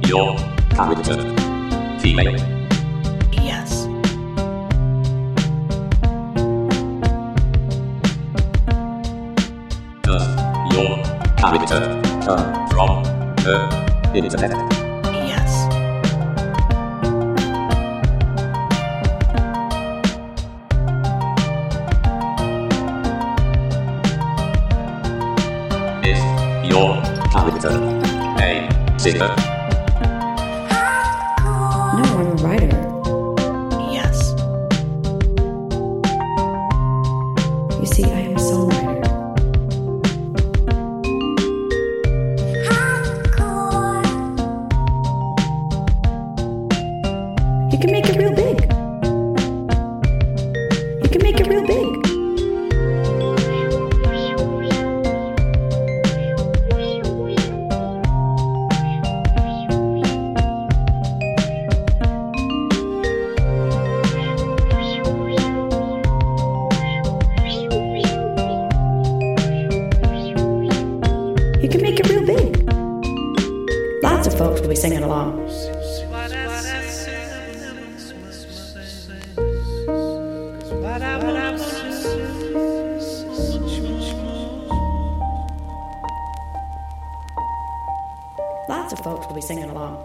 your character female? Yes. Does your character come from the internet? Yes. Is your character a singer? No, I'm a writer. Yes. You see, I am a songwriter. You can make it real big. You can make it real big. You can make it real big. Lots of folks will be singing along. Lots of folks will be singing along.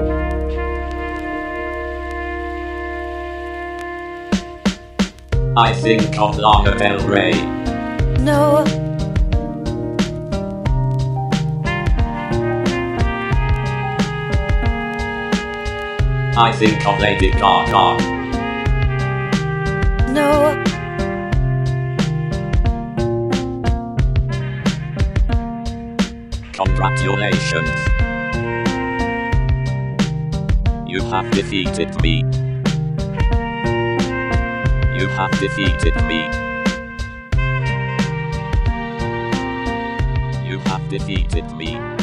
I think of Lana Del Rey. No. I think of Lady Gaga. No. Congratulations. You have defeated me. You have defeated me. You have defeated me.